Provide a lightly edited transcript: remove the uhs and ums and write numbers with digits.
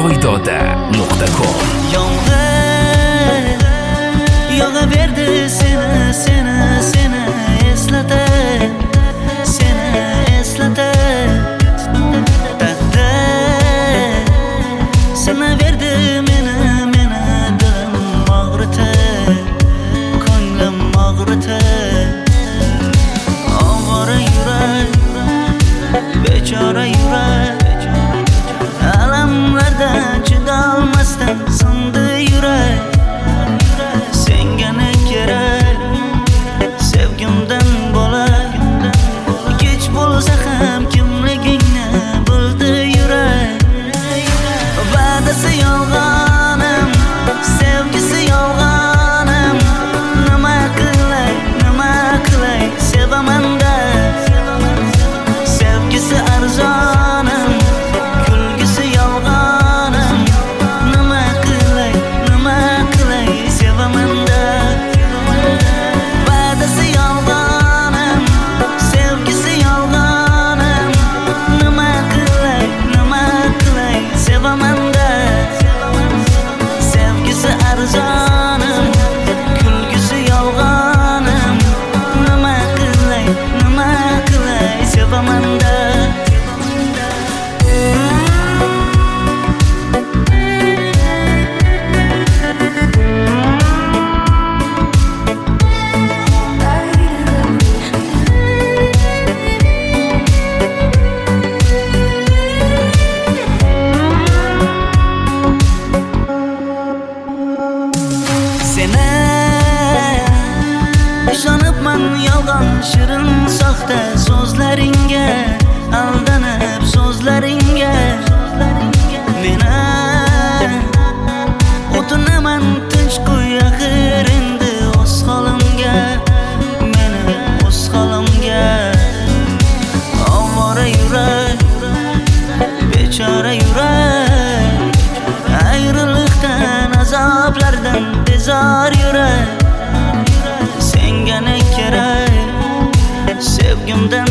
foydada.com. Yog'averdi seni eslatib, sinaverdi meni dilim og'ritib, ko'nglim og'ritib. Ovora yurak, bechora yurak, alamlardan chidolmasdan sindi yurak. Senga ne kerak, sevgimdan bo'lak, kech bo'lsa ham kimligingni bildi yurak. Va'dasi yolg'onim, sevgisi yolg'onim, nima qilay sevaman-da. Sevgisi arzonim, kulgisi yolg'onim, nima qilay sevaman-da. Va'dasi yolg'onim, sevgisi yolg'onim, nima qilay sevaman-da. Sevgisi arzonim, kulgisi yolg'onim, nima qilay sevaman-da. Ishonibman yolg'on shirin soxta so'zlaringga, aldanib so'zlaringga. Meni o'tinaman tinch qo'y axir endi o'z holimga, meni o'z holimga. Ovora yurak, bechora yurak, ayriliqdan azoblardan bezor yurak. Senga ne kerak, sevgimdan